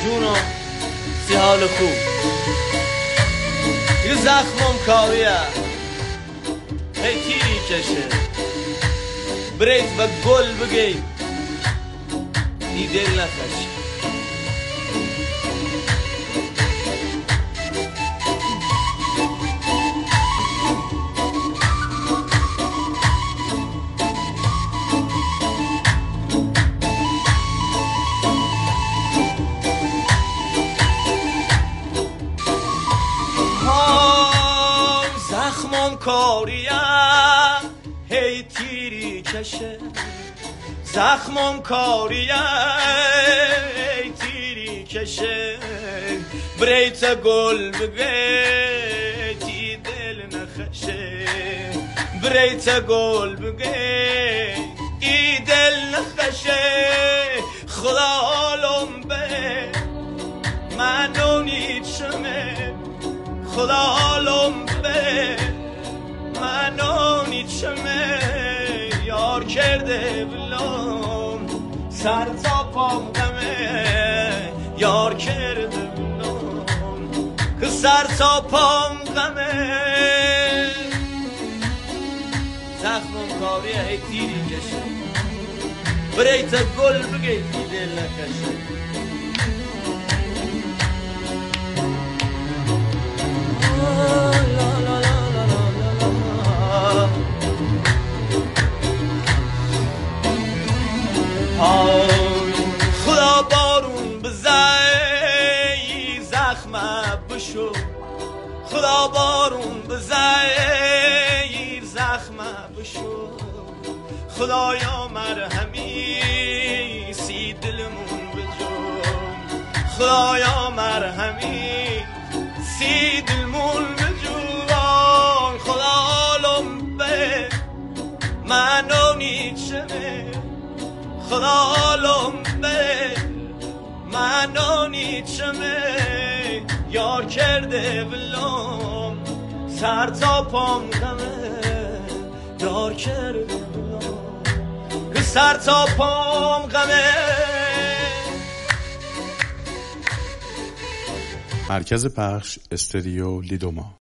جونم سی حال خوب یه زخمم کاویه هی تیری کشه برید و گل بگید ای دل نخشه زخمم کاریه هی تیری کشه زخمم کاریه هی تیری کشه بریت گل بگید ای دل نخشه بریت گل بگید ای دل نخشه خدا حالم به منو نیچمه خدا حالم به منو نیچمه یار کرده بلام سر تا پام غمه یار کرده بلام که سر تا پام غمه زخمم کاریه هی تیری کشه بریت گل بگید دل نکشه خدا بارون بزای زخمه بشو خدا بارون بزای زخمه بشو خدایا مرهمی سی دلمون بجو خدایا مرهمی سی دلمون بجو خدا حالم به منو نیچمه خدا حالم به منو نیچمه یار کرده بلام سر تا پام غمه یار کرده بلام که سر تا پام غمه. مرکز پخش استودیو لیدوما.